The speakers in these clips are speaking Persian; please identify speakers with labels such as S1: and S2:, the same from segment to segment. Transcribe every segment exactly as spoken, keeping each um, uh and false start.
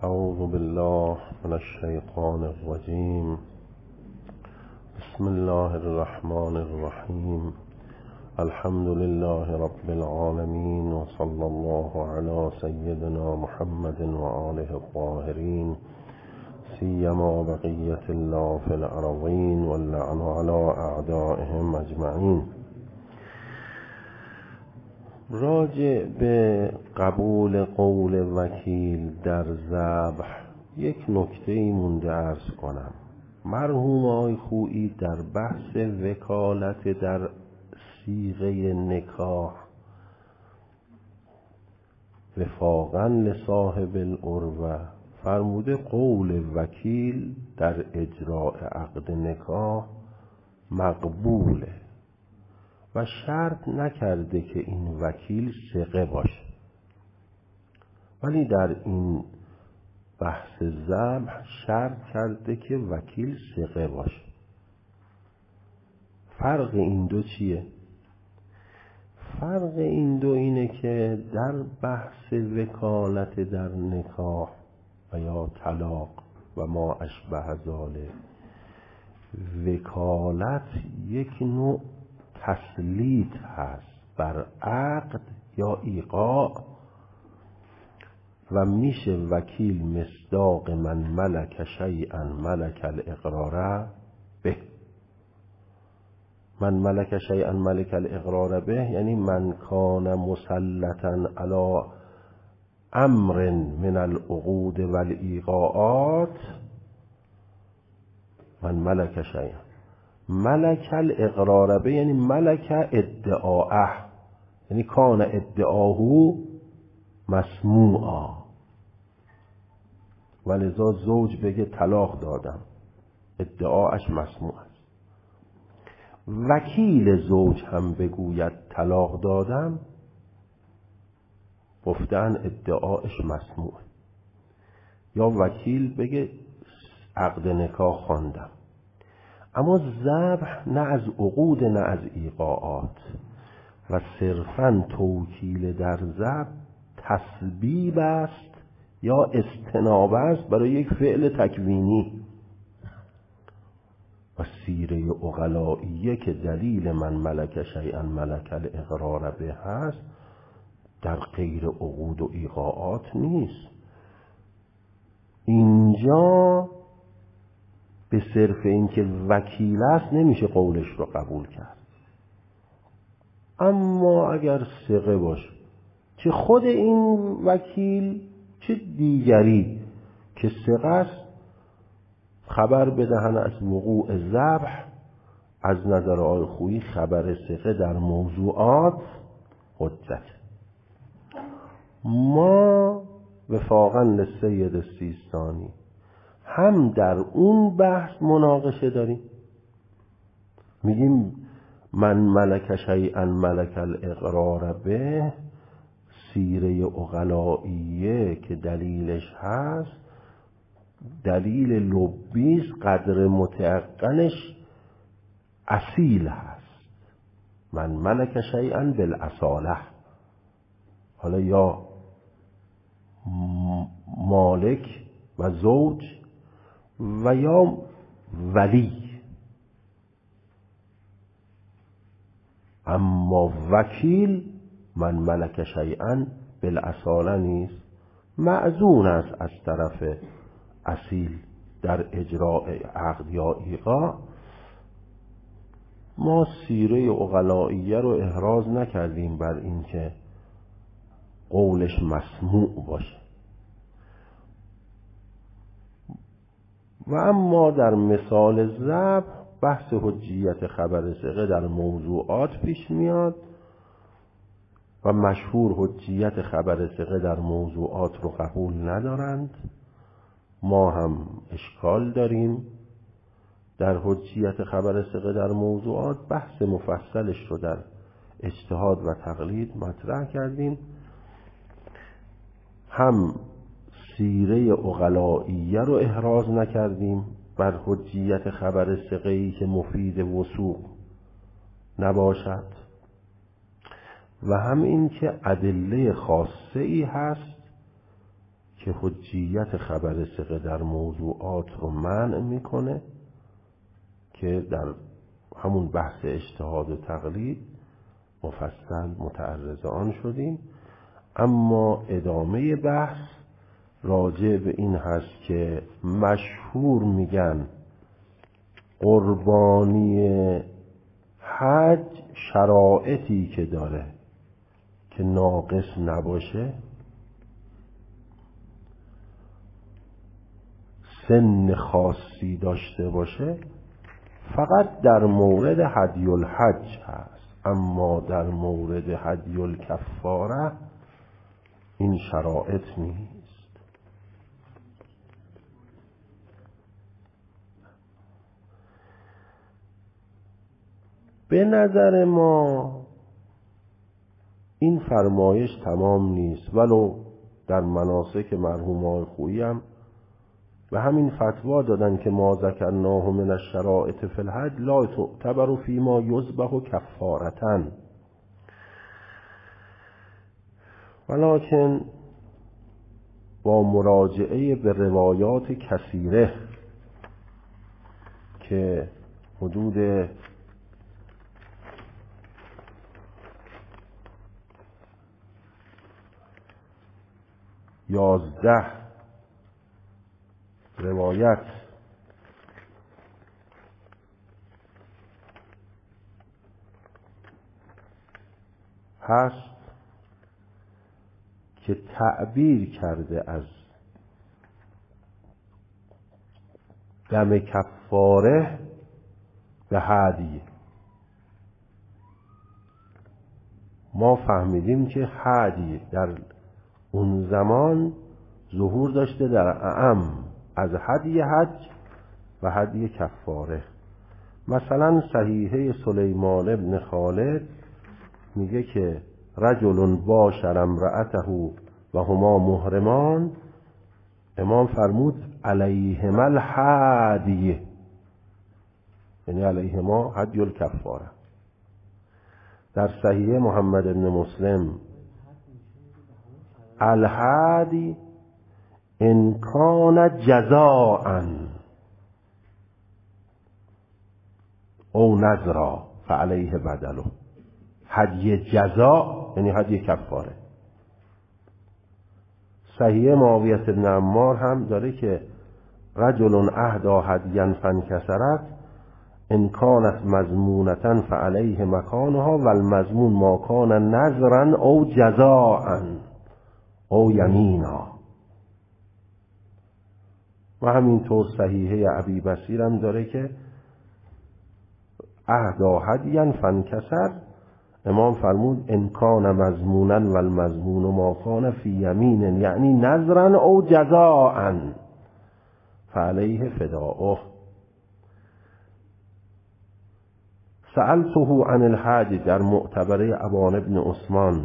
S1: اعوذ بالله من الشیطان الرجیم. بسم الله الرحمن الرحیم. الحمد لله رب العالمین و صلی الله علی سیدنا محمد و آله الطاهرین، سیما بقیة الله فی الارضین واللعن علی اعدائهم اجمعین. راجع به قبول قول وکیل در ذبح یک نکته مونده عرض کنم. مرحوم آقای خویی در بحث وکالت در صیغه نکاح وفاقا لصاحب العروة فرموده قول وکیل در اجراء عقد نکاح مقبوله و شرط نکرده که این وکیل ثقه باشه، ولی در این بحث ذبح شرط کرده که وکیل ثقه باشه. فرق این دو چیه؟ فرق این دو اینه که در بحث وکالت در نکاح و یا طلاق و ما اشبه ذالک، وکالت یک نوع تسلیط هست بر عقد یا ایقاع و میشه وکیل مصداق من ملک شیئا ملک الاقرار به. من ملک شیئا ملک الاقرار به یعنی من کان مسلطا علی امر من العقود والایقاعات من ملک شیئا ملک الاقرار به یعنی ملک ادعاءه، یعنی کان ادعاهو مسموعا. ولذا زوج بگه طلاق دادم، ادعاش مسموع است. وکیل زوج هم بگوید طلاق دادم، گفتن ادعاش مسموع. یا وکیل بگه عقد نکاح خواندم. اما ذبح نه از عقود نه از ایقاعات و صرفاً توکیل در ذبح تسبیب است یا استنابه است برای یک فعل تکوینی. و سیره عقلائیه که دلیل من ملک شیئا ملک الاقرار به هست در غیر عقود و ایقاعات نیست. اینجا به صرف اینکه وکیل است نمیشه قولش رو قبول کرد. اما اگر ثقه باشه، چه خود این وکیل چه دیگری که ثقه است، خبر بدهن از وقوع ذبح، از نظر آقای خویی خبر ثقه در موضوعات حجت. ما وفاقا للسید السیستانی هم در اون بحث مناقشه داریم، میگیم من ملک شیئا ملک الاقرار به سیره عقلائیه که دلیلش هست دلیل لبیز قدر متعقنش اصیل هست. من ملک شیئا بالاصاله، حالا یا مالک و زوج و یا ولی. اما وکیل من ملک شیئا بالاصاله نیست، معزون است از طرف اصیل در اجراء عقد یا ایقاع. ما سیره عقلائیه رو احراز نکردیم بر این که قولش مسموع باشه. و اما در مثال ذبح بحث حجیت خبر ثقه در موضوعات پیش میاد و مشهور حجیت خبر ثقه در موضوعات رو قبول ندارند. ما هم اشکال داریم در حجیت خبر ثقه در موضوعات. بحث مفصلش رو در اجتهاد و تقلید مطرح کردیم. هم سیره عقلائیه رو احراز نکردیم بر حجیت خبر ثقه‌ای که مفید وثوق نباشد و هم این که ادله خاصه ای هست که حجیت خبر ثقه در موضوعات رو منع میکنه که در همون بحث اجتهاد و تقلید مفصل متعرض آن شدیم. اما ادامه بحث راجع به این هست که مشهور میگن قربانی حج شرایطی که داره که ناقص نباشه، سن خاصی داشته باشه، فقط در مورد هدی الحج هست. اما در مورد هدی الکفاره این شرایط نیست. به نظر ما این فرمایش تمام نیست، ولو در مناسک مرحوم آقای خویی هم و همین فتوا دادن که ما ذکرناه من الشرائط فی الحج لا تعتبر فیما یذبح کفارة، ولکن با مراجعه به روایات کثیره که حدود یازده روایت هست که تعبیر کرده از دم کفاره به هدی. ما فهمیدیم که هدی در اون زمان ظهور داشته در اعم از هدی حج و هدی کفاره. مثلا صحیحه سلیمان ابن خالد میگه که رجل باشر امرأته و هما محرمان، امام فرمود علیهما الهدی، یعنی علیهما هدی الکفاره. در صحیح محمد ابن مسلم الهدی ان کان جزاء او نذرا فعلیه بدله، هدی جزاء یعنی هدی کفاره. صحیح معاویه بن عمار هم داره که رجل اهدا هدیا فانکسرت ان کانت مضمونة فعلیه مکانها و المضمون ما کان نذرا او جزاء او یمینا. و همینطور صحیحه ابی بصیر هم داره که اهدا هدیا فانکسر، امام فرمود ان کان مضمونا و المضمون ما کان فی یمین یعنی نذرا او جزاء فعلیه فداؤه. سألته عن الهدی در معتبره ابان ابن عثمان،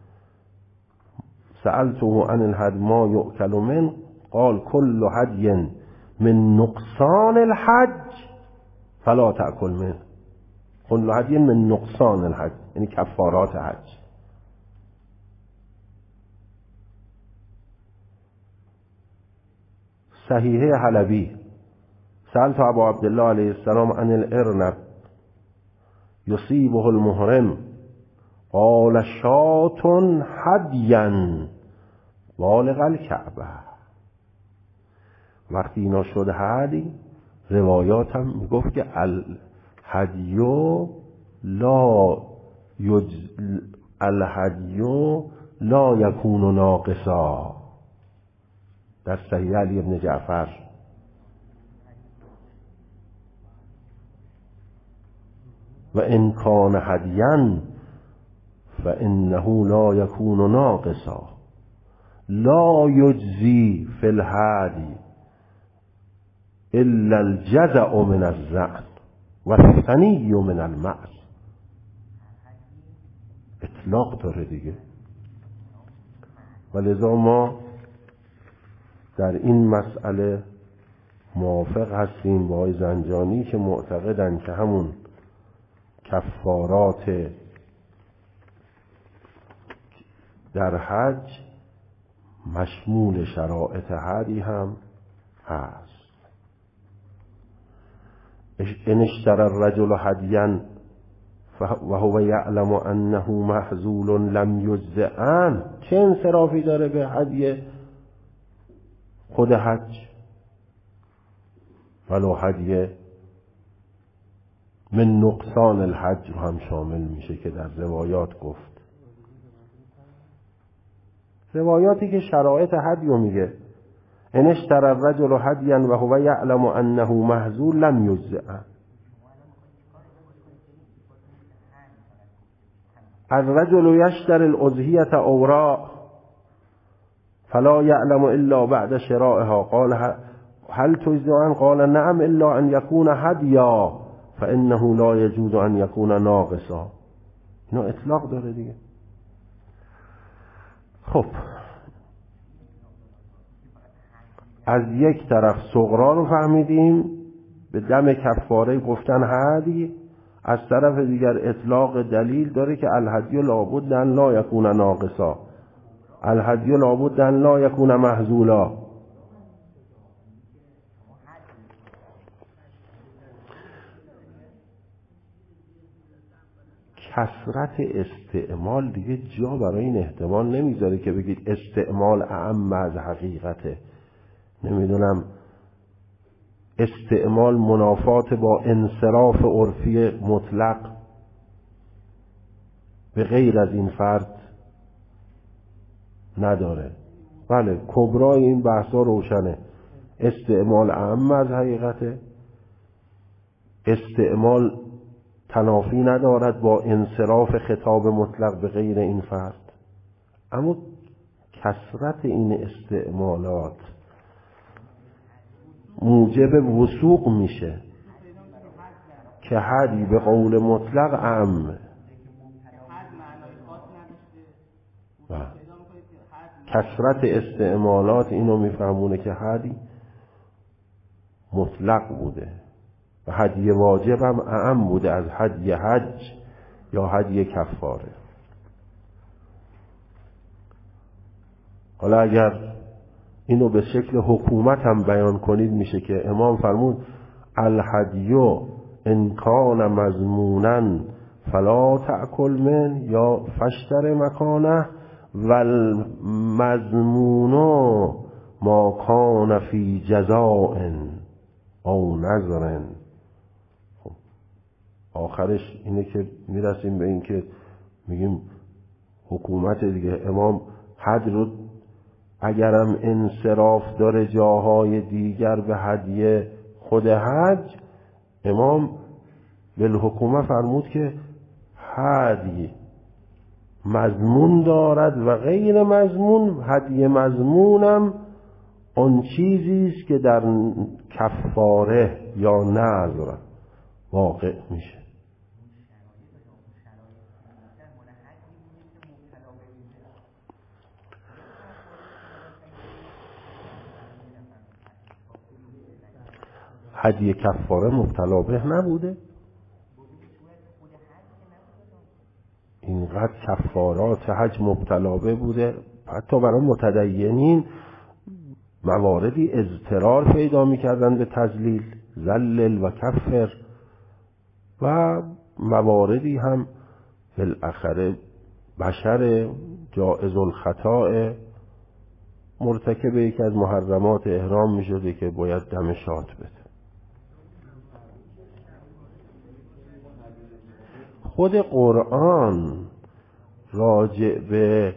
S1: سألته عن الهدی ما یؤکل من قال كل هدی من نقصان الحج فلا تأکل منه. كل هدی من نقصان الحج یعنی کفارات حج. صحیحه حلبی سألت ابا عبدالله علیه السلام عن الارنب یصیبه المحرم قال شاة هدیا بالغ الکعبه. وقتی اینا شد هدی، روایات هم میگفت که الهدیو لا یج... الهدیو لا یکون ناقصا، در صحیح علی ابن جعفر. و ان کان هدیا فانه لا یکون ناقصا لا یجزی فی الهدی الا الجزع من الزعن و الثنی من المعز. اطلاق داره دیگه. ولذا ما در این مسئله موافق هستیم با آقای زنجانی که معتقدن که همون کفارات در حج مشمول شرائط هدی هم هست. ان اشترى الرجل هدیا و هو یعلم انه محذول لم یجزئ عنه، چه انصرافی داره به هدی خود حج، ولو هدی من نقصان الحج رو هم شامل میشه که در روایات گفت، روایاتی که شرایط هدی رو میگه. ان اشترى الرجل هدیا و هو یعلم انه محذول لم یجزئ عنه. الرجل یشتری الاضحیة اوراق فلا یعلم الا بعد شرائها قال هل تجزئ عنه قال نعم الا ان یکون هدیا فانه لا یجوز ان یکون ناقصا. اینو اطلاق داره دیگه. خب از یک طرف صغرا رو فهمیدیم، به دم کفاره گفتن هدی، از طرف دیگر اطلاق دلیل داره که الهدی لابد ان لا یکون ناقصا، الهدی لابد ان لا یکون محذولا. کثرت استعمال دیگه جا برای این احتمال نمیذاره که بگید استعمال اعم از حقیقته. نمیدونم استعمال منافات با انصراف عرفی مطلق به غیر از این فرد نداره. بله کبرای این بحثا روشنه. استعمال اعم از حقیقته، استعمال تنافی ندارد با انصراف خطاب مطلق به غیر این فرد، اما کثرت این استعمالات موجب وثوق میشه که هدی به قول مطلق اعم. کثرت استعمالات اینو میفهمونه که هدی مطلق بوده و هدی واجب هم اعم بوده از هدی حج یا هدی کفاره. حالا اگر اینو به شکل حکومت هم بیان کنید میشه که امام فرمود الهدیو ان کان مضمونا فلا تأکل من یا فشتر مکانه والمضمون ما کان فی جزاء او نظر. خب آخرش اینه که میرسیم به این که میگیم حکومت دیگه. امام حد رو اگرم انصراف داره جاهای دیگر به هدیه خود حج، امام بالحکومه فرمود که هدیه مضمون دارد و غیر مضمون. هدیه مضمونم اون چیزی است که در کفاره یا نذر واقع میشه. هدیه کفاره مبتلا به نبوده. اینقدر کفارات حج مبتلا به بوده، حتی برای متدینین مواردی اضطرار پیدا میکردن به تذلیل، ذلل و کفر، و مواردی هم بالاخره بشر جائز الخطا مرتکب یکی از محرمات احرام میشده که باید دم شات بده. خود قرآن راجع به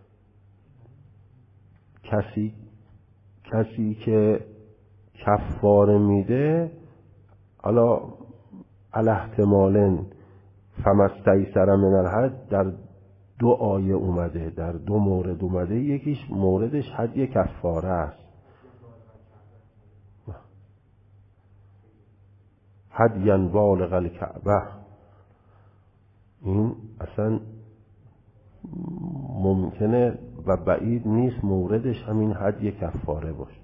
S1: کسی کسی که کفاره میده، حالا الاحتمالن فمستیسر من الهدی در دو آیه اومده، در دو مورد اومده. یکیش موردش هدیه کفاره است، هدیا بالغ الکعبه. این اصلا ممکنه و بعید نیست موردش همین هدیه کفاره باشه.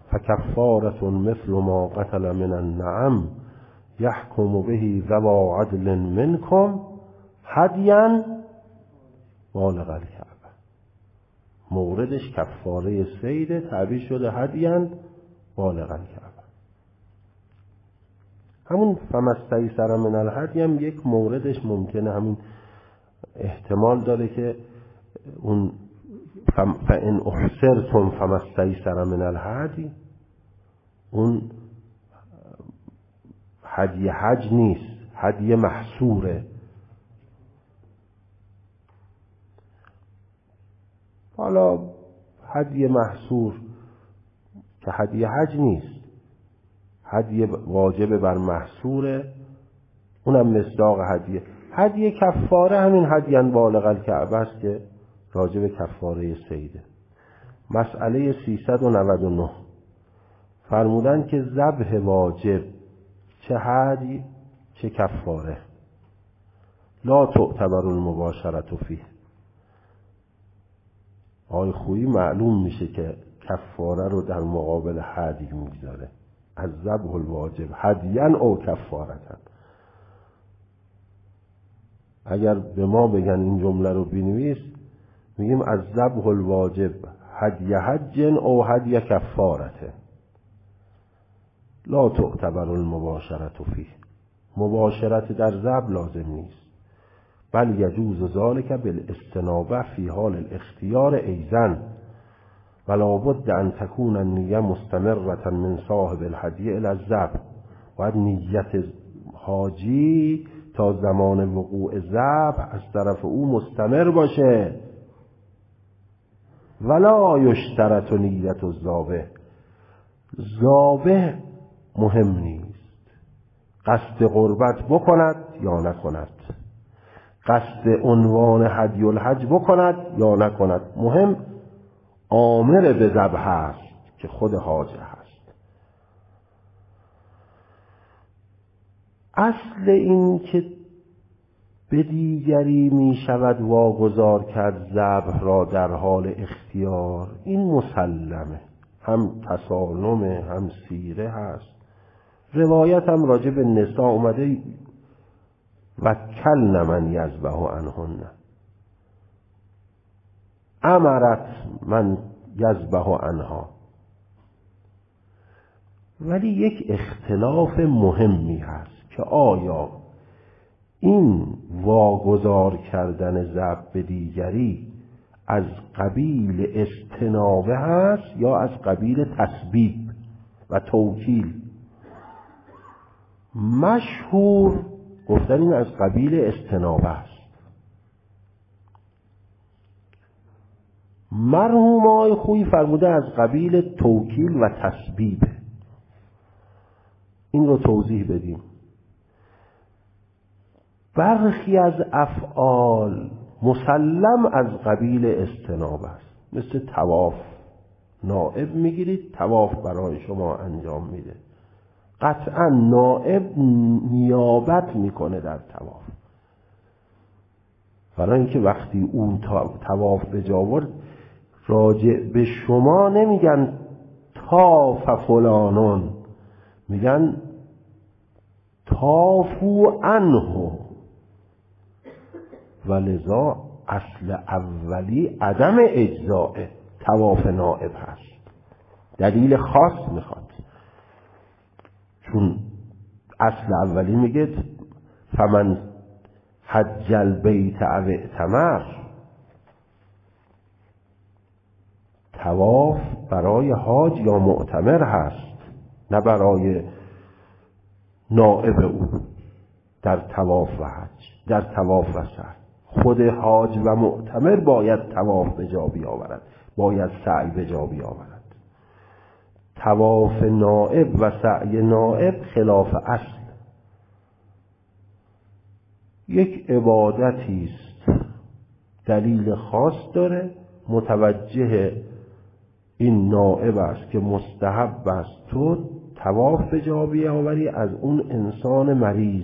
S1: فکفارة مثل ما قتل من النعم یحکم به ذو عدل منکم هدیا بالغ الکعبه. موردش کفاره صید، تعبیر شده هدیا بالغ الکعبه. همون فمستیسر من الهدی هم یک موردش ممکنه همین احتمال داره که اون فان احصرتم فمستیسر من الهدی اون هدی حج نیست، هدی محصوره. حالا هدی محصور که هدی حج نیست، هدی واجب بر محصوره، اونم مصداق هدیه. هدی کفاره همین هدیان بالغ الکعبه است که راجب کفاره صیده. مسئله سیصد و نود و نه فرمودن که ذبح واجب چه هدی چه کفاره لا تعتبر المباشرة فیه. آی خویی معلوم میشه که کفاره رو در مقابل هدی میگذاره. از ذبح الواجب هدیان او کفارتن. اگر به ما بگن این جمله رو بنویس، میگیم از ذبح الواجب هدی حج او هدی کفارته لا تعتبر المباشرة فیه. مباشرت در ذبح لازم نیست، بل یجوز ذلك بالاستنابه فی حال الاختیار ایضا ولا بد ان تكون النیه مستمرة من صاحب الهدی الی الذبح. باید نیت حاجی تا زمان وقوع ذبح از طرف او مستمر باشه. ولا یشترط نیت الذابح. ذابح مهم نیست قصد قربت بکند یا نکند، قصد عنوان هدی الحج بکند یا نکند، مهم آمر به ذبح است که خود حاج هست. اصل این که به دیگری می شود واگذار کرد ذبح را در حال اختیار، این مسلمه، هم تسالمه هم سیره هست. روایت هم راجع به نساء اومده وکلن من یذبح عنهن، امرت من یذبح عنها. ولی یک اختلاف مهمی هست که آیا این واگذار کردن ذبح به دیگری از قبیل استنابه هست یا از قبیل تسبیب و توکیل. مشهور گفتن این از قبیل استنابه است. مرحوم آقای خویی فرموده از قبیل توکیل و تسبیب. این رو توضیح بدیم. برخی از افعال مسلم از قبیل استنابه است، مثل طواف. نائب میگیرید، طواف برای شما انجام میده، قطعا نائب نیابت میکنه در طواف، برای اینکه وقتی اون طواف به جا آورد راجع به شما نمیگن طاف فلانون، میگن طافو عنه. ولذا اصل اولی عدم اجزاء طواف نائب هست، دلیل خاص میخواد. چون اصل اولی میگه فمن حج البیت او اعتمر، طواف برای حاج یا معتمر هست، نه برای نائب او در طواف و حج. در طواف و سعی خود حاج و معتمر باید طواف به جا بیاورد، باید سعی به جا بیاورد. طواف نائب و سعی نائب خلاف اصل. یک عبادتی است، دلیل خاص داره، متوجه این نائب است که مستحب است تو طواف به جا بیاوری از اون انسان مریض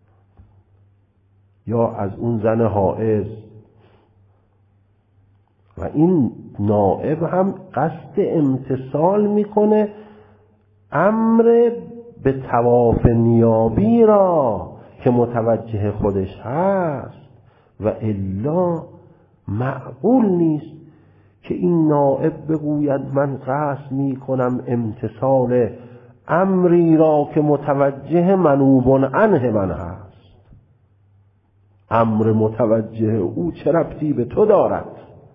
S1: یا از اون زن حائض. و این نائب هم قصد امتثال میکنه امر به طواف نیابی را که متوجه خودش هست، و الا معقول نیست که این نائب بگوید من قصد میکنم امتثال امری را که متوجه منوب عنه من هست. امر متوجه او چه ربطی به تو دارد؟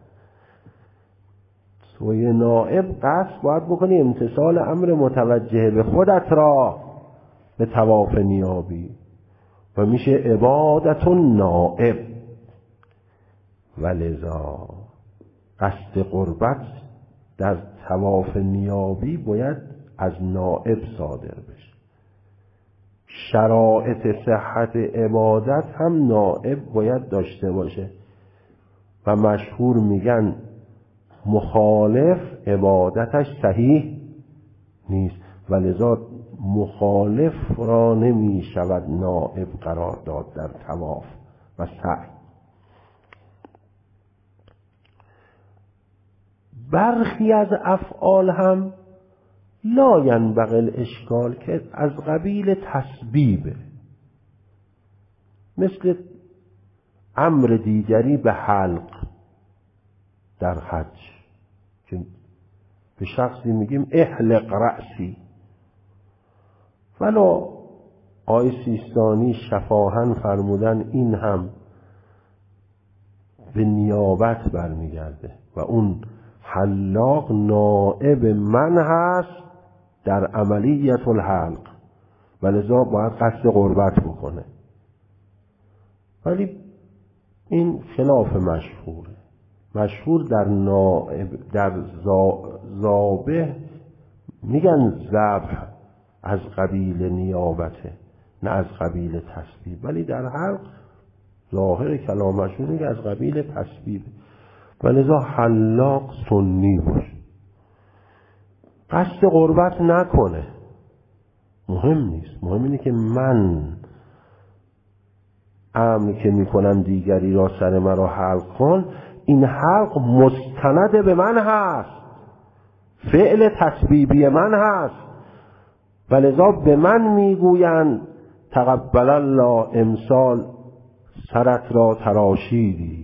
S1: توی نائب قصد باید بکنی امتثال امر متوجه به خودت را به طواف نیابی و میشه عبادت نائب. ولذا قصد قربت در طواف نیابی باید از نائب صادر بشه. شرایط صحت عبادت هم نائب باید داشته باشه و مشهور میگن مخالف عبادتش صحیح نیست، ولذا مخالف را نمی شود نائب قرار داد در طواف و سعی. برخی از افعال هم لا ینبغی الاشکال که از قبیل تسبیبه، مثل امر دیگری به حلق در حج که به شخصی میگیم احلق رأسی، ولو آقای سیستانی شفاهن فرمودن این هم به نیابت برمیگرده و اون حلاق نائب من هست در عملیت الحلق، ولذا باید قصد قربت بکنه. ولی این خلاف مشهوره. مشهور در نائب در ذابح میگن ذبح از قبیل نیابته نه از قبیل تسبیب، ولی در حلق ظاهر کلام مشهور میگه از قبیل تسبیب، ولذا حلاق سنی باشه، قصد قربت نکنه. مهم نیست، مهم اینه که من امر که میکنم دیگری را سر مرا حلق کن، این حلق مستند به من هست، فعل تسبیبی من هست، ولذا به من میگویند تقبل الله امسال سرت را تراشیدی،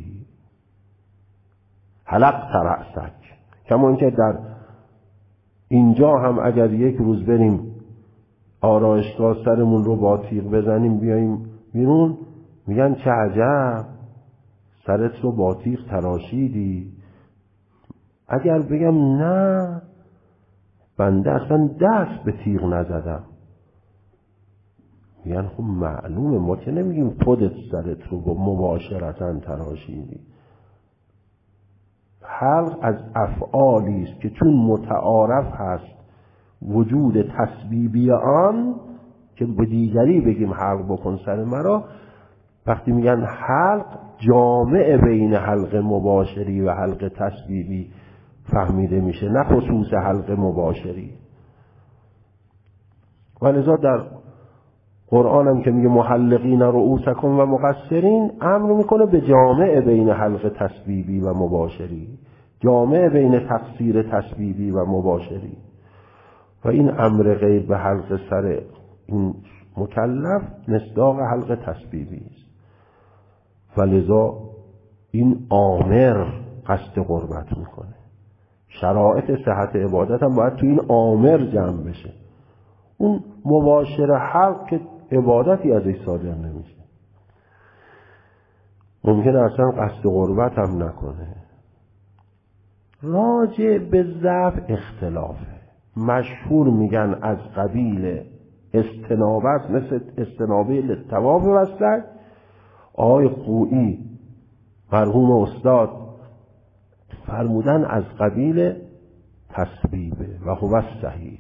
S1: حلقت رأسک. کما اینکه در اینجا هم اگر یک روز بریم آرایشگاه سرمون رو با تیغ بزنیم بیاییم بیرون، میگن چه عجب سرت رو با تیغ تراشیدی. اگر بگم نه بنده اصلا دست به تیغ نزدم، میگن خب معلومه، ما که نمیگیم خودت سرت رو با مباشرتاً تراشیدی. حلق از افعالی است که چون متعارف هست وجود تسبیبی آن، که به دیگری بگیم حلق بکن سر مرا، وقتی میگن حلق جامع بین حلق مباشری و حلق تسبیبی فهمیده میشه، نه خصوص حلق مباشری. ولذا در قرآن هم که میگه محلقین رؤوسکم و مقصرین، امر میکنه به جامع بین حلق تسبیبی و مباشری، جامع بین تقصیر تسبیبی و مباشری. و این امر غیر به حلق سر این مکلف مصداق حلق تسبیبی است. ولذا این آمر قصد قربت میکنه. شرایط صحت عبادت هم باید تو این آمر جمع بشه. اون مباشر حلق که عبادتی ازش صادر نمیشه، ممکنه اصلا قصد قربت هم نکنه. راجع به ذبح اختلافه. مشهور میگن از قبیل استنابت، مثل استنابه للطواف وسط. آقای خویی مرحوم استاد فرمودن از قبیل تسبیبه و هو صحیح.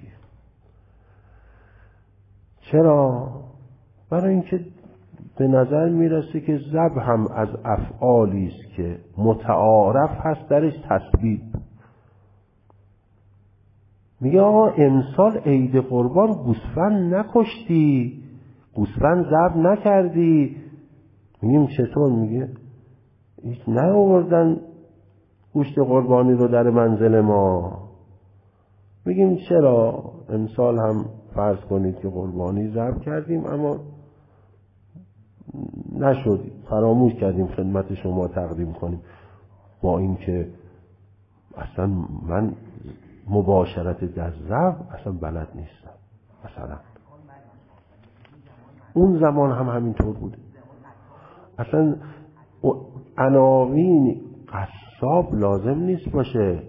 S1: چرا؟ برای اینکه به نظر میرسه که ذبح هم از افعالی است که متعارف هست درش تسبیب. میگه آقا امسال عید قربان گوسفند نکشتی، گوسفند ذبح نکردی. میگیم چطور؟ میگه هیچ نیاوردن گوشت قربانی رو در منزل ما. میگیم چرا؟ امسال هم فرض کنید که قربانی ذبح کردیم اما نشد، فراموش کردیم خدمت شما تقدیم کنیم. با این که اصلا من مباشرت در ذبح اصلا بلد نیستم. مثلا اون زمان هم همینطور بوده. اصلا عناوین قصاب لازم نیست باشه،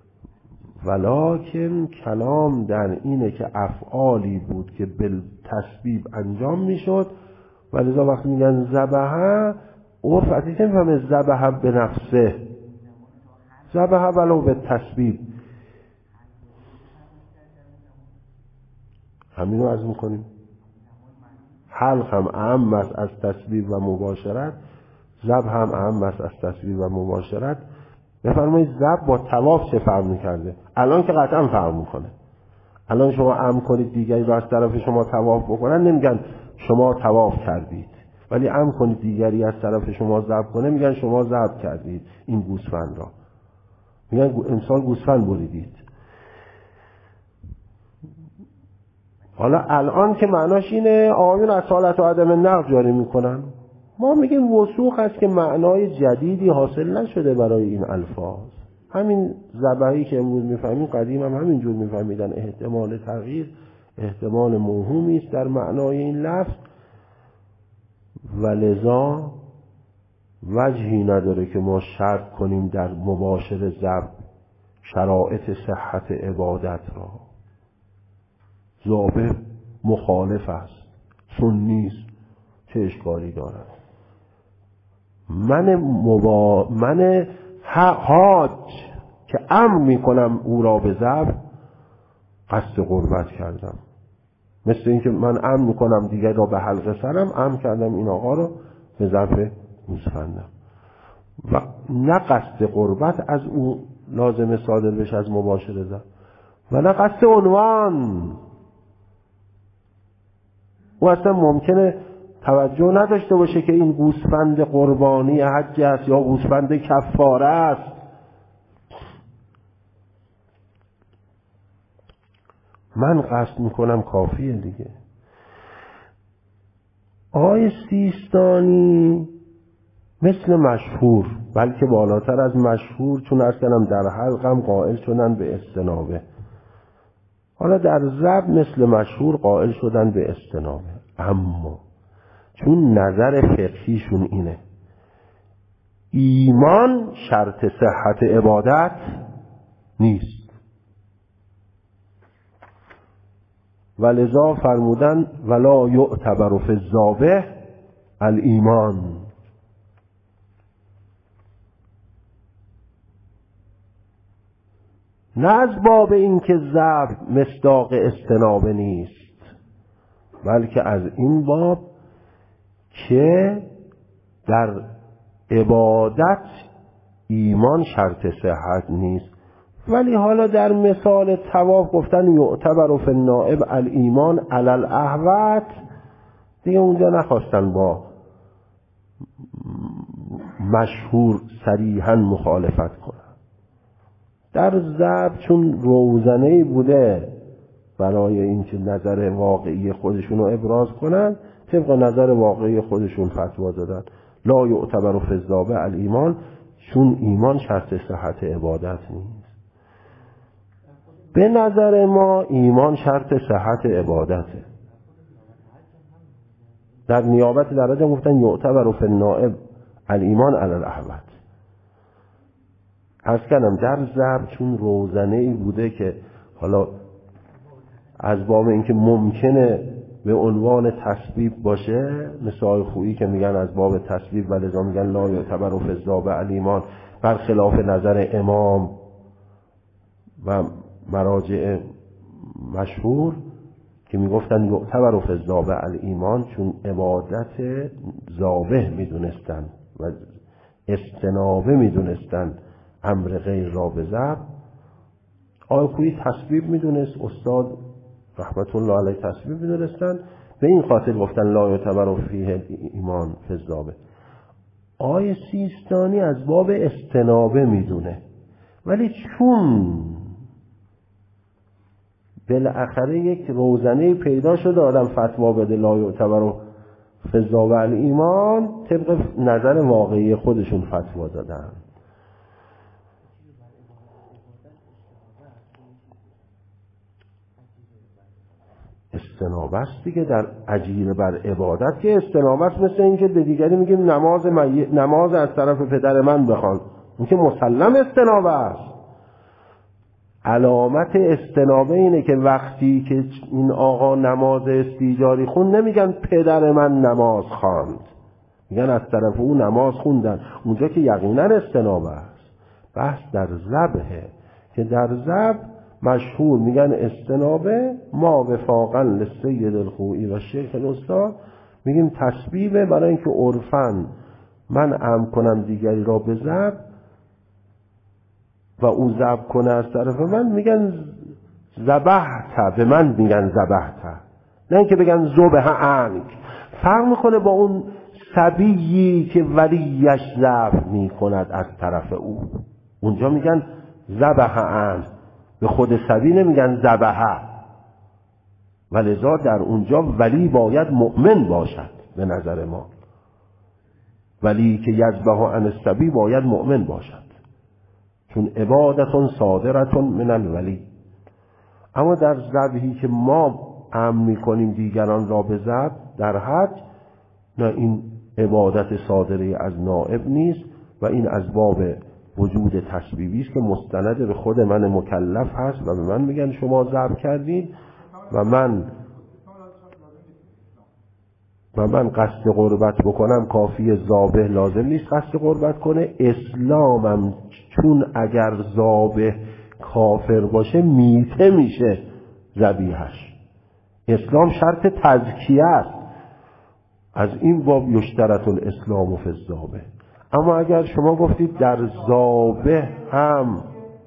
S1: ولکن کلام در اینه که افعالی بود که بالتسبیب انجام میشد و لذا وقتی میگن ذبحه، عرف عزیز نمیفهمه ذبحه به نفسه، ذبحه ولو به تسبیب. همین رو عرض میکنیم. حلق هم اهم است از تسبیب و مباشرت، ذبح هم اهم است از تسبیب و مباشرت. بفرمایید ذبح با طواف چه فرق میکرده؟ الان که قطعا فرق میکنه. الان شما امر کنید دیگری رو از طرف شما طواف بکنن، نمیگن شما طواف کردید، ولی امر کنید دیگری از طرف شما ذبح کنه، میگن شما ذبح کردید این گوسفند را، میگن امسال گوسفند بریدید. حالا الان که معناش اینه آقایون اصالت و عدم نقض جاری میکنن، ما میگیم وثوق است که معنای جدیدی حاصل نشده برای این الفاظ. همین ذبحی که امروز میفهمیم قدیم هم همینجور میفهمیدن. احتمال تغییر احتمال موهومی است در معنای این لفظ و لذا وجهی نداره که ما شرط کنیم در مباشر ذبح شرایط صحت عبادت را. ذابح مخالف است، سنی است، چه اشکالی دارد؟ من مبا... من حاج که امر میکنم او را به ذبح، قصد قربت کردم. مثل اینکه من امر میکنم دیگر را به حلق سرم، امر کردم این آقا را به ذبح گوسفندم و نه قصد قربت از او لازم صادر بشه از مباشر ذبح و نه قصد عنوان. او اصلا ممکنه توجه نداشته باشه که این گوسفند قربانی حج است یا گوسفند کفاره است. من قصد میکنم کافیه دیگه. آقای سیستانی مثل مشهور، بلکه بالاتر از مشهور، چون اصلا در حلقم قائل شدن به استنابه. حالا در ذبح مثل مشهور قائل شدن به استنابه، اما چون نظر فقهیشون اینه ایمان شرط صحت عبادت نیست، ولذا فرمودن ولا یعتبر فی الذابح الایمان. نه از باب این که ذبح مصداق استنابه نیست، بلکه از این باب که در عبادت ایمان شرط صحت نیست. ولی حالا در مثال طواف گفتن یعتبر فی النائب الایمان علی الاحوط، دیگه اونجا نخواستن با مشهور صریحا مخالفت کنن. در ذبح چون روزنه‌ای بوده برای اینکه نظر واقعی خودشون رو ابراز کنن، طبق نظر واقعی خودشون فتوا دادن لا یعتبر فی الذابح الایمان، چون ایمان شرط صحت عبادت نیست. به نظر ما ایمان شرط صحت عبادته. در نیابت در رجم گفتن یعتبر فی النائب الایمان علی الاحوط. عرض کردم در ذبح چون روزنه‌ای بوده که حالا از باب اینکه ممکنه به عنوان تسبیب باشه، مثل آقای خویی که میگن از باب تسبیب و لذا میگن لا یعتبر فی الذابح الایمان، برخلاف نظر امام و مراجع مشهور که میگفتن یعتبر فی الذابح الایمان، چون عبادت ذابح میدونستن و استنابه میدونستن امر غیر را به ذبح. آقای خویی تسبیب میدونست، استاد رحمت الله علیه تسبیب میدونستن، به این خاطر گفتن لا یعتبر فیه ایمان فی الذابح. آقای سیستانی از باب استنابه میدونه ولی چون بالاخره یک روزنه پیدا شده آدم فتوا بده لا یعتبر و فضا و ایمان، طبق نظر واقعی خودشون فتوا دادن. استنابه است دیگه در اجیر بر عبادت، که استنابه است مثل این که به دیگری میگیم نماز می... نماز از طرف پدر من بخوان، این که مسلم استنابه است. علامت استنابه اینه که وقتی که این آقا نماز استیجاری خون نمیگن پدر من نماز خواند، میگن از طرف او نماز خوندن، اونجا که یقینا استنابه است. بحث در ذبحه که در ذبح مشهور میگن استنابه ما وفاقا للسید الخوئی و شیخ الاستاد، میگیم تسبیبه برای اینکه عرفاً من امر کنم دیگری را به ذبح و او ذبح کنه از طرف من، میگن ذبحت، به من میگن ذبحت، نه اینکه بگن ذبح عنک. فرق میکنه با اون صبیی که ولیش ذبح میکند از طرف او، اونجا میگن ذبح عنک، به خود صبی نمیگن ذبحه. ولذا در اونجا ولی باید مؤمن باشد به نظر ما، ولی که یذبح عن الصبی باید مؤمن باشد، چون عبادتون صادرتون من الولی. اما در ذبحی که ما امر میکنیم دیگران را به ذبح در حج، نه، این عبادت صادره از نائب نیست و این از باب وجود تسبیبی است که مستند به خود من مکلف هست و به من میگن شما ذبح کردید و من و من قصد قربت بکنم کافی، ذابح لازم نیست قصد قربت کنه. اسلامم چون اگر ذابح کافر باشه میته میشه ذبیحش. اسلام شرط تزکیه است، از این باب یشترط الاسلام فی الذابح. اما اگر شما گفتید در ذابح هم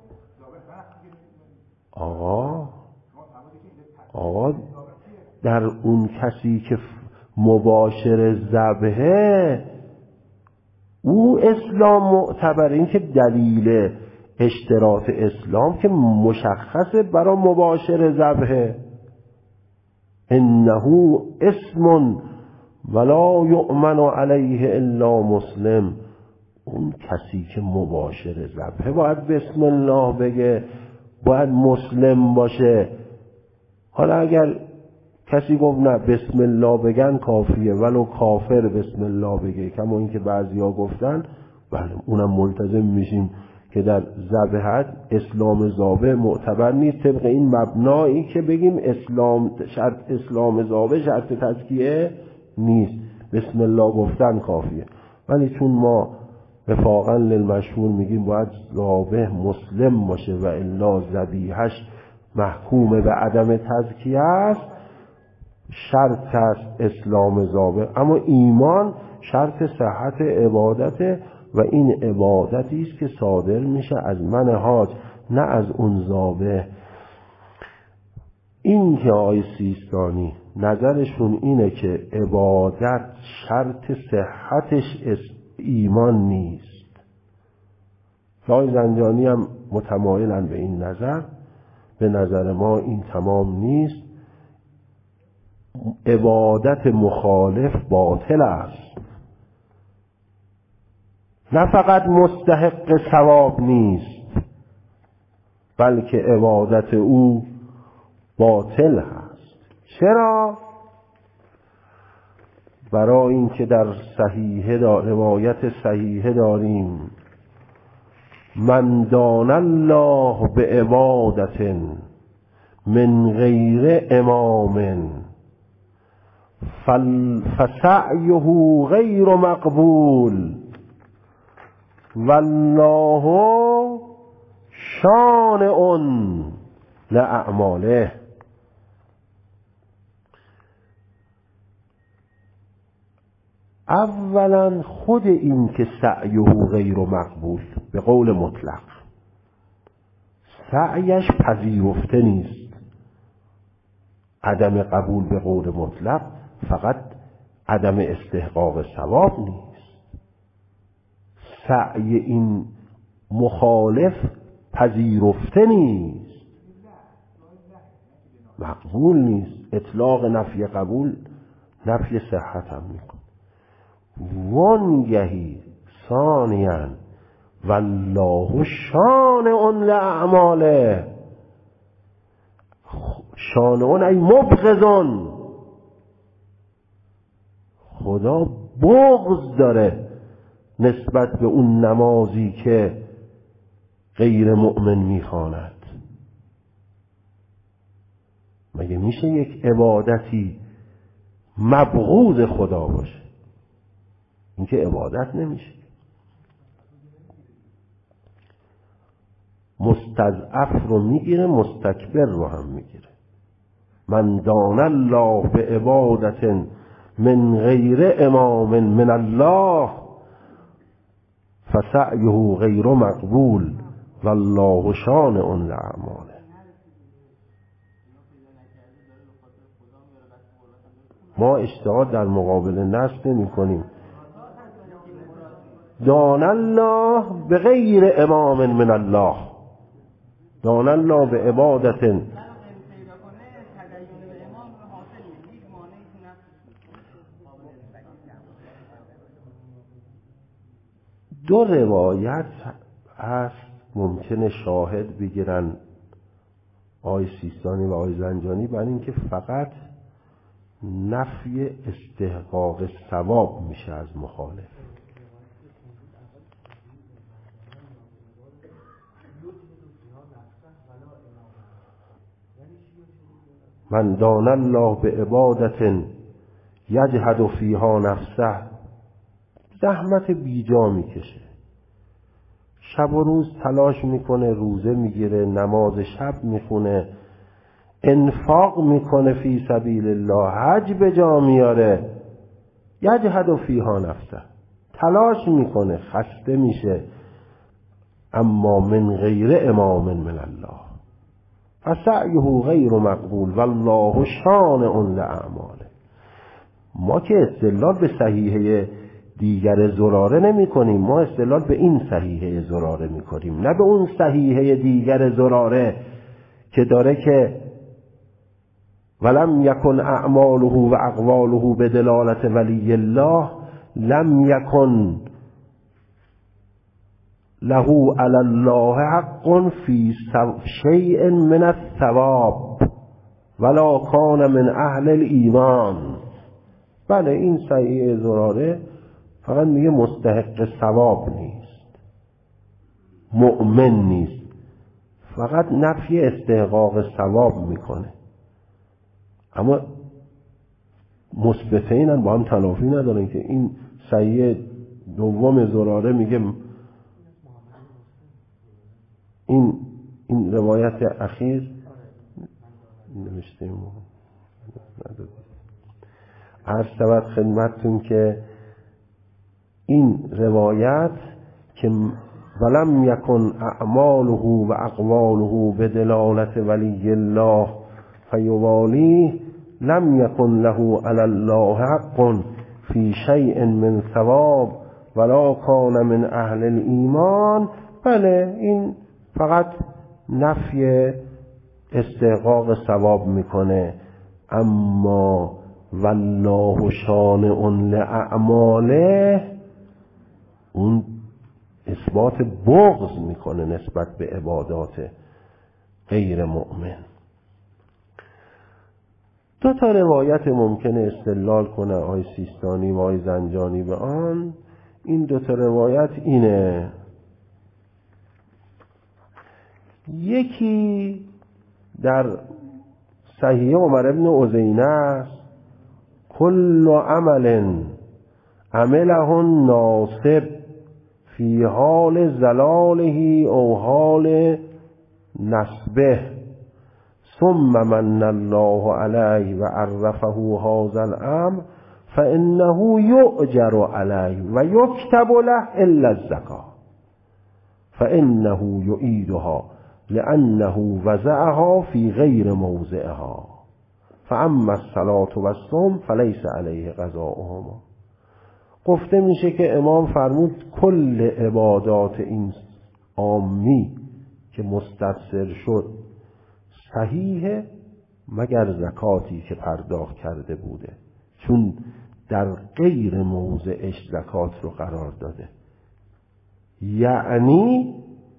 S1: آقا آقا در اون کسی که مباشر ذبحه او اسلام معتبر، این که دلیل اشتراط اسلام که مشخصه برای مباشر ذبحه، انه اسم ولا یؤمن علیه الا مسلم. اون کسی که مباشر ذبحه باید بسم الله بگه، باید مسلم باشه. حالا اگر کسی گفت نه بسم الله بگن کافیه ولو کافر بسم الله بگه، کما اینکه بعضیا گفتن بله اونم ملتزم میشیم که در ذبح اسلام ذابح معتبر نیست، طبق این مبنایی که بگیم اسلام شرط اسلام ذابح شرط تزکیه نیست، بسم الله گفتن کافیه. ولی چون ما وفاقا للمشهور میگیم باید ذابح مسلم باشه و الا ذبیحش محکوم به عدم تزکیه است، شرط است اسلام ذابح. اما ایمان شرط صحت عبادت و این عبادتی است که صادر میشه از من حاج، نه از اون ذابح. این که آقای سیستانی نظرشون اینه که عبادت شرط صحتش ایمان نیست. آقای زنجانی هم متمایلن به این نظر. به نظر ما این تمام نیست. عبادت مخالف باطل است، نه فقط مستحق ثواب نیست بلکه عبادت او باطل هست. چرا؟ برای اینکه در صحیحه دا روایت صحیحه داریم من دان الله به عبادت من غیر امام فسعیه غیر مقبول والله شانع لاعماله. اولا خود این که سعیه غیر مقبول به قول مطلق، سعیش پذیرفته نیست. عدم قبول به قول مطلق فقط عدم استحقاق ثواب نیست، سعی این مخالف پذیرفته نیست، مقبول نیست. اطلاق نفی قبول نفی صحت هم میکن. وانگهی ثانیاً والله شانع لأعماله، شانعون ای مبغضون، خدا بغض داره نسبت به اون نمازی که غیر مؤمن میخواند. مگه میشه یک عبادتی مبغوض خدا باشه؟ این که عبادت نمیشه. مستضعف رو میگیره، مستکبر رو هم میگیره. من دان الله به عبادت من غیر امام من الله فسعیه غیر مقبول والله شانع لأعماله. ما اجتهاد در مقابل نفس نمی کنیم. دان الله به غیر امام من الله، دان الله به عبادت. دو روایت هست ممکنه شاهد بگیرن آقای سیستانی و آقای زنجانی، برای اینکه فقط نفی استحقاق ثواب میشه از مخالف. من دان الله به عبادت یجهد فیها نفسه، زحمت بیجا میکشه، شب و روز تلاش میکنه، روزه میگیره، نماز شب میخونه، انفاق میکنه فی سبیل الله، حج به جا میاره، یجهد فیها نفسه، تلاش میکنه، خسته میشه، اما من غیر امام من الله فسعیه غیر مقبول والله شانع لأعماله. ما که استدلال به صحیحه دیگر زراره نمی کنیم، ما استدلال به این صحیحه زراره می کنیم، نه به اون صحیحه دیگر زراره که داره که ولم یکن اعماله و اقواله به دلالت ولی الله لم یکن له علی الله حق فی شیء من الثواب ولا کان من اهل الایمان. بله این صحیح زراره فقط میگه مستحق ثواب نیست، مؤمن نیست، فقط نفی استحقاق ثواب میکنه. اما مثبتینن با هم تلافی ندارن که این صحیح دوم زراره میگه این این روایت اخیر نوشتیم عرض شود خدمتتون که این روایت که ولم یکن اعماله و اقواله به دلالت ولی الله فیوالی لم یکن له علی الله حق فی شیء من ثواب ولا کان من اهل الایمان. بله این فقط نفی استحقاق ثواب میکنه، اما والله شانع لأعماله اون اثبات بغض میکنه نسبت به عبادات غیر مؤمن. دو تا روایت ممکنه استدلال کنه آقای سیستانی و آقای زنجانی به آن. این دو تا روایت اینه، یکی در صحیح عمر ابن عزینه است، کل عمل عمله ناصب فی حال زلاله او حال نصبه ثم من الله علیه و عرفه هذا الامر فانه یؤجر علیه و یکتب له الا الزکاة فانه یعیدها لانه وضعها فی غیر موضعها فاما الصلاة و الصوم فلیس علیه قضاؤهما. گفته میشه که امام فرمود کل عبادات این عامی که مستبصر شد صحیحه مگر زکاتی که پرداخت کرده بوده، چون در غیر موضعش زکات رو قرار داده. یعنی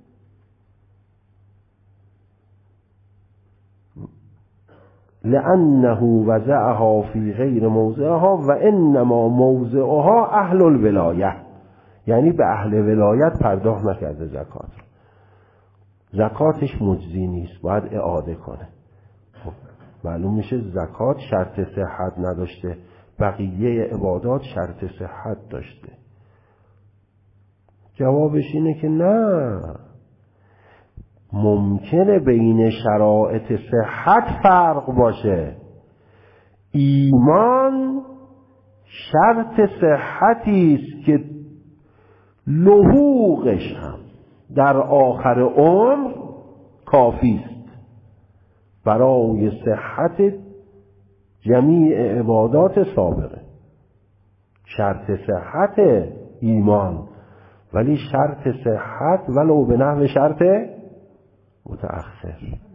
S1: لأنه وضعها فی غیر موضعها و انما موضعها اهل الولایه، یعنی به اهل ولایت پرداخت نکرده زکات رو. زکاتش مجزی نیست، باید اعاده کنه. خب معلوم میشه زکات شرط صحت نداشته، بقیه عبادات شرط صحت داشته. جوابش اینه که نه، ممکنه بین شرایط صحت فرق باشه. ایمان شرط صحتی است که لحوقش هم در آخر عمر کافی است برای صحت جمیع عبادات سابقه. شرط صحت ایمان، ولی شرط صحت ولو به نحو شرط متأخر.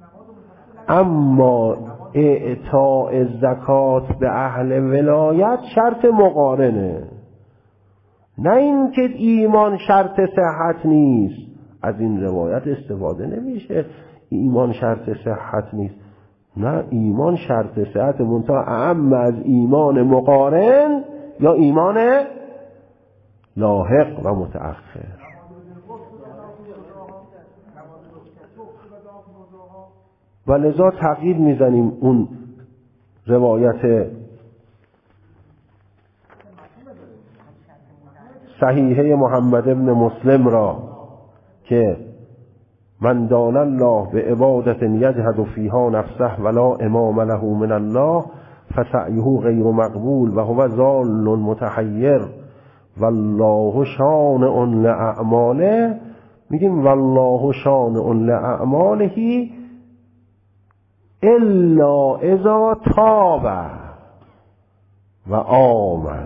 S1: اما اعطاء زکات به اهل ولایت شرط مقارنه، نه اینکه ایمان شرط صحت نیست. از این روایت استفاده نمیشه ایمان شرط صحت نیست، نه، ایمان شرط صحت، منتها اعم از ایمان مقارن یا ایمان لاحق و متأخر. و لذا تغییر میزنیم اون روایت صحیحه محمد ابن مسلم را که من دان الله به عبادت یجهد فیها نفسه ولا امام له من الله فسعیه غیر مقبول و هو ضال متحیر والله شانع لاعماله. میگیم والله شانع لاعماله الا اذا تاب و آمن.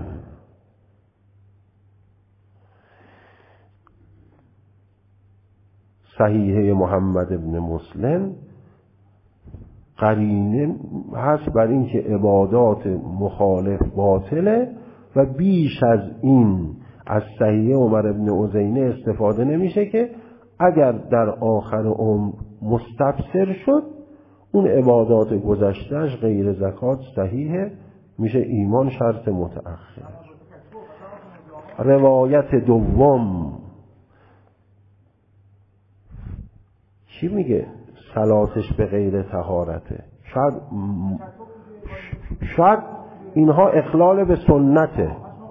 S1: صحیحه محمد ابن مسلم قرینه هست بر این که عبادات مخالف باطله و بیش از این از صحیحه عمر ابن عزینه استفاده نمیشه که اگر در آخر عمر مستبصر شد اون عبادات گذشتهش غیر زکات صحیحه، میشه ایمان شرط متأخر. روایت دوم چی میگه؟ صلاتش به غیر طهارته. شاید شاید اینها اخلال به سنته.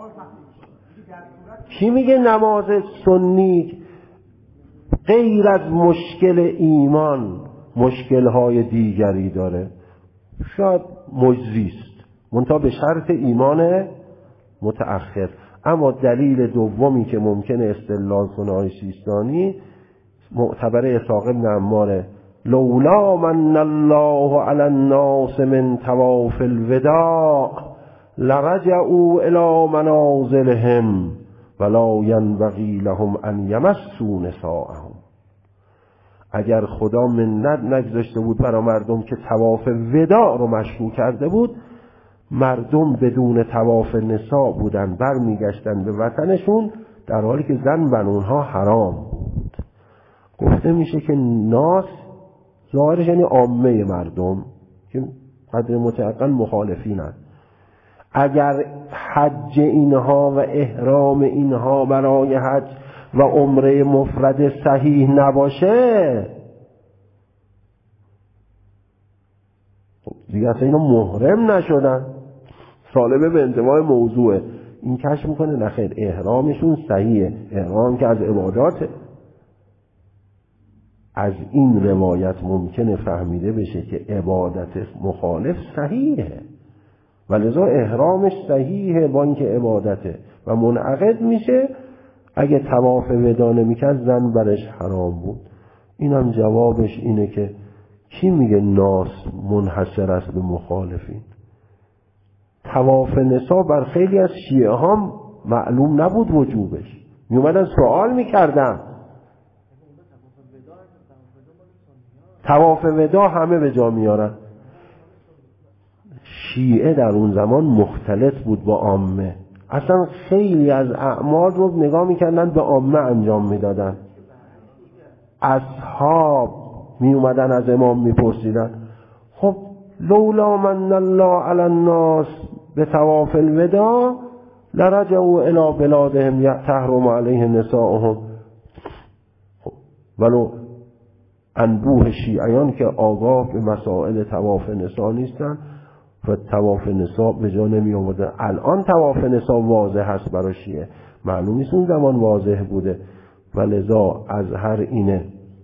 S1: چی میگه نماز سنی غیر از مشکل ایمان مشکلهای دیگری داره؟ شاید مجزیست، منتها به شرط ایمان متأخر. اما دلیل دومی که ممکنه استدلال کنه آقای سیستانی معتبر اسحاق بن عماره، لولا من الله علی الناس من طواف الوداع لرجعوا الی منازلهم ولا ینبغی لهم ان یمسوا نساءهم. اگر خدا منت نگذاشته بود برای مردم که طواف وداع رو مشروع کرده بود، مردم بدون طواف نساء بودن، برمیگشتن به وطنشون در حالی که زن بر اونها حرام بود. گفته میشه که ناس ظاهرش یعنی عامه مردم که قدر متعقل مخالفینن. اگر حج اینها و احرام اینها برای حج و عمره مفرد صحیح نباشه، دیگه اصلا اینا محرم نشدن. سالبه به انتماع موضوعه. این کشف میکنه نخیر، احرامشون صحیحه، احرام که از عباداته. از این روایت ممکنه فهمیده بشه که عبادت مخالف صحیحه و لذا احرامش صحیحه با اینکه عبادته و منعقد میشه. اگه طواف ودا نمیکرد زن برش حرام بود. اینم جوابش اینه که کی میگه ناس منحصر است به مخالفین؟ طواف نسا بر خیلی از شیعه ها معلوم نبود وجوبش، میومدن سوال میکردن. طواف ودا همه به جا میارن. شیعه در اون زمان مختلط بود با عامه، اصلا خیلی از اعمال رو نگاه میکردن به عامه انجام میدادن. اصحاب می اومدن از امام میپرسیدن خب لولا من الله علی الناس به طواف الوداع لرجعوا الی بلادهم تحرم علیه نساءهم. خب ولو انبوه شیعیان که آگاه به مسائل طواف نساء نیستن و طواف نساء به جا نمی آورده. الان طواف نساء واضح هست برای شیعه، معلوم نیست اون زمان واضح بوده. و لذا از هر اینه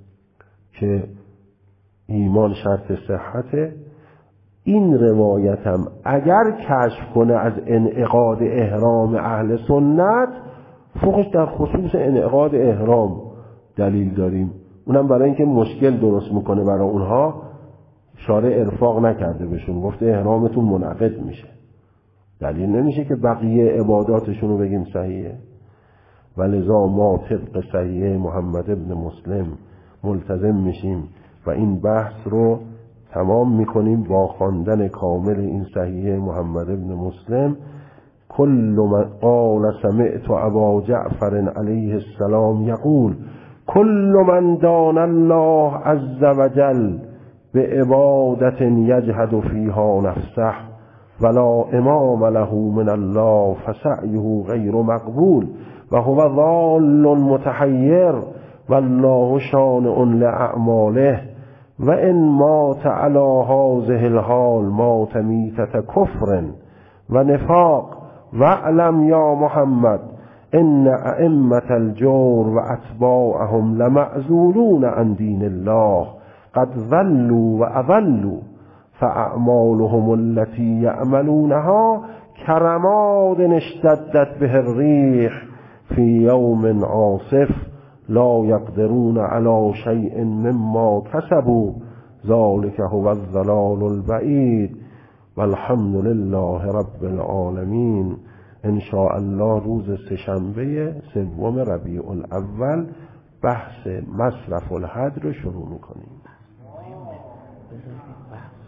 S1: که ایمان شرط صحته. این روایتم اگر کشف کنه از انعقاد احرام اهل سنت، فوقش در خصوص انعقاد احرام دلیل داریم، اونم برای اینکه مشکل درست میکنه برای اونها. شارع ارفاق نکرده بهشون، گفته احرامتون منعقد میشه، دلیل نمیشه که بقیه عباداتشون رو بگیم صحیحه. ولذا ما طبق صحیح محمد ابن مسلم ملتزم میشیم و این بحث رو تمام میکنیم با خواندن کامل این صحیح محمد ابن مسلم. کل من قال سمعت ابا جعفر علیه السلام یقول کل من دان الله عز وجل به عبادت یجهد فیها نفسه ولا امام له من الله فسعیه غیر مقبول و هو ضال متحیر والله شانع لاعماله و ان مات علی هذه الحال مات میتة کفر و نفاق واعلم یا محمد ان ائمة الجور و اتباعهم لمعزولون عن دین الله قد ضلوا و اضلوا فاعمالهم التي يعملونها كرماد اشتدت به الريح في يوم عاصف لا يقدرون على شيء مما كسبوا ذلك هو الضلال البعید والحمد لله رب العالمین. ان شاء الله روز سه‌شنبه سوم ربیع الاول بحث مصرف الحد رو شروع میکنیم.